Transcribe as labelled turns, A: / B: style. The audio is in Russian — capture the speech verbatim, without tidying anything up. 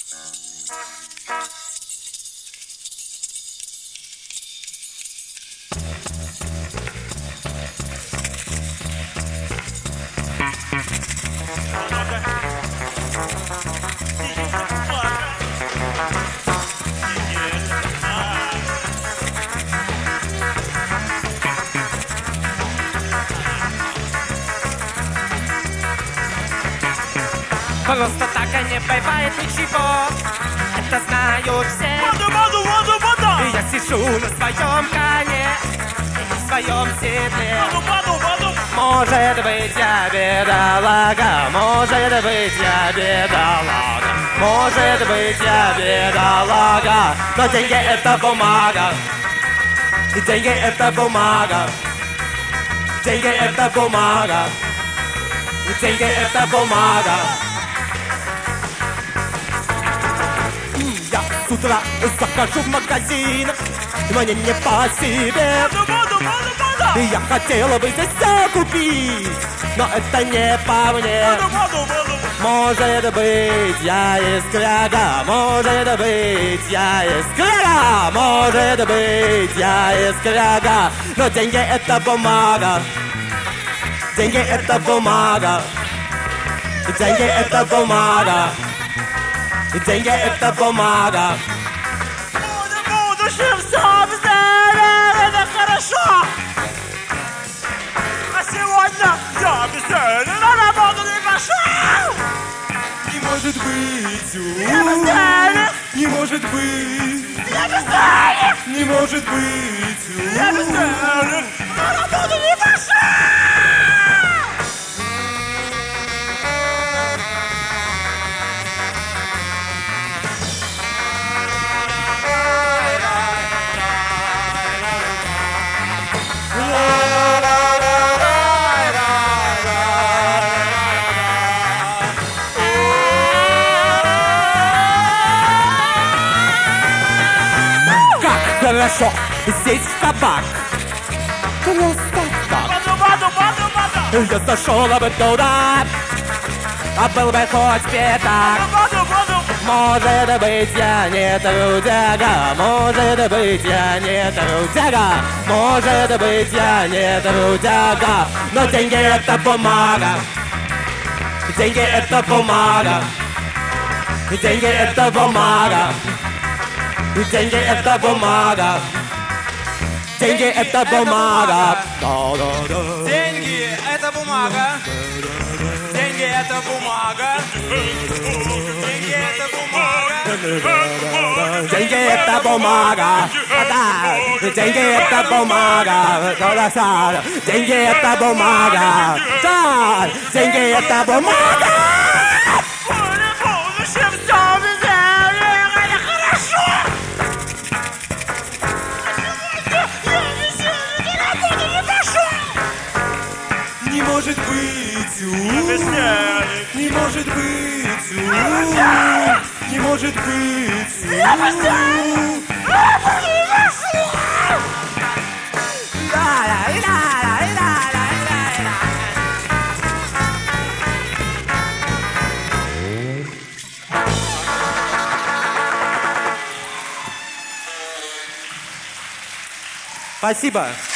A: Просто так и не бывает ничего, это знают все.
B: Воду, воду, воду, вода!
A: И я сижу на своем коне, в своем седле.
B: Воду, воду, воду!
A: Может быть, я бедолага, может быть, я бедолага, может быть, я бедолага, но деньги это бумага, и деньги это бумага, деньги это бумага, и деньги это бумага. Я с утра захожу в магазин, мне не по себе.
B: Воду, воду, воду, вода!
A: И я хотела бы здесь все купить, но это не по мне.
B: Воду, воду, воду!
A: Может быть, я из скряга, может быть, я из скряга, может быть, я из скряга, но деньги это бумага, деньги это бумага, деньги это бумага, деньги это бумага.
B: В будущем все безделие, это хорошо! А сегодня я безделие, на работу не пошел!
A: Не может быть,
B: Я безделие!
A: не может быть,
B: Я безделие!
A: не может быть.
B: Я безделие, на работу не пошел!
A: Хорошо, здесь кабак. Просто так.
B: Воду, воду, воду, воду!
A: Я зашел бы туда, а был бы хоть пятак.
B: Воду, воду!
A: Может быть, я не трудяга, может быть, я не трудяга, может быть, я не трудяга, но деньги это бумага, деньги это бумага, деньги это бумага, деньги это бумага, деньги это бумага.
C: Деньги — это бумага. Деньги — это бумага. Деньги — это бумага.
A: Деньги это бумага, да, деньги это бумага, да, деньги это бумага, да, деньги это бумага.
B: В будущем все безделие, это хорошо! Я безделие, на работу не пошел!
A: Не может быть,
B: Безделие!
A: не может быть, не может быть.
B: Я безделие! На работу не пошел!
A: Спасибо.